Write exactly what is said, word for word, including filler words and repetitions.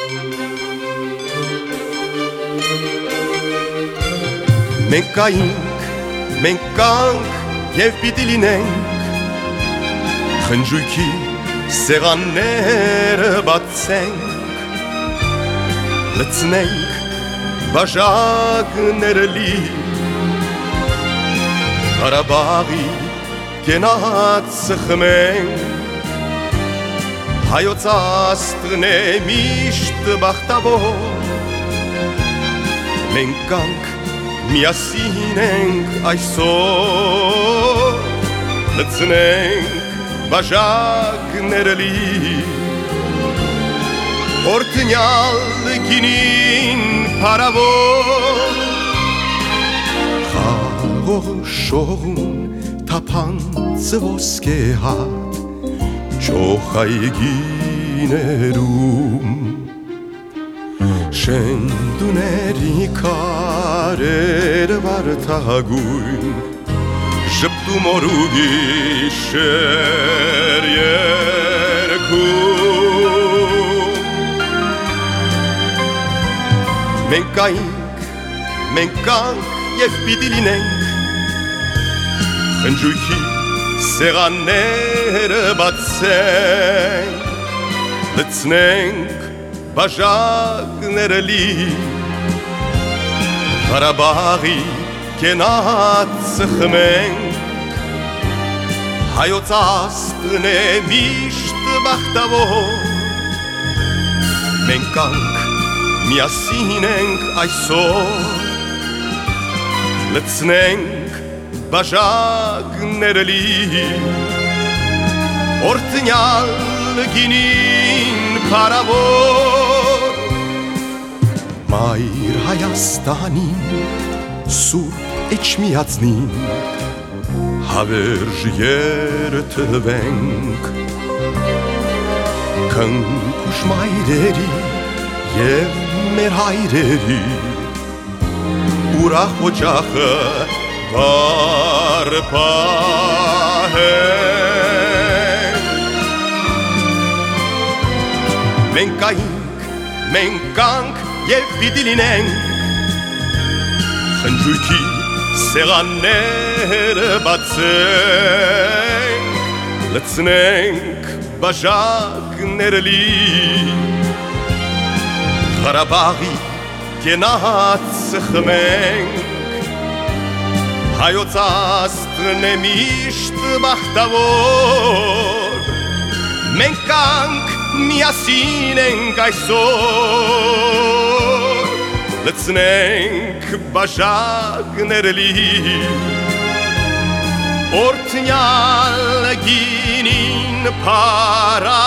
Մենք կայինք, մենք կանք և պիտի լինենք, խնջույքի սեղանները բացենք, լցնենք բաժակները լի, Ղարաբաղի կենացը խմենք, հայոց աստղն է միշտ բախտավոր, մենք կանք միասին ենք այսօր, լցնենք բաժակները լի, օրտնյալ գինին փարավոր, խաղող շողուն թափանցը ոսկե հատ, ճոխայգիներում, շենտուների քարերը վարդագույն, ժպտում օր ու գիշեր երգում, մենք կայինք, մենք կանք և պիտի լինենք, խնջույքի սեղանները բացենք, լցնենք բաժակները լի, Ղարաբաղի կենացը խմենք, հայոց աստղն է միշտ բախտավոր, մենք կանք միասին ենք այսօր, լցնենք բաժակները լի, օրտնյալ գինին փարավոր, մայր Հայաստանին սուրբ էջմիածնին հավերժ երթվենք, քնքուշ մայրերի և մեր հայրերի ուրախ օջախը բարպահենք, մենք կայինք, մենք կանք և պիտի լինենք, խնջույքի սեղանները բացենք, լցնենք բաժակները լի, Ղարաբաղի կենացը խմենք, հայոց աստղն է միշտ բախտավոր, մենք կանք միասին ենք այսօր, լցնենք բաժակները լի, օրտնյալ գինին փարավոր,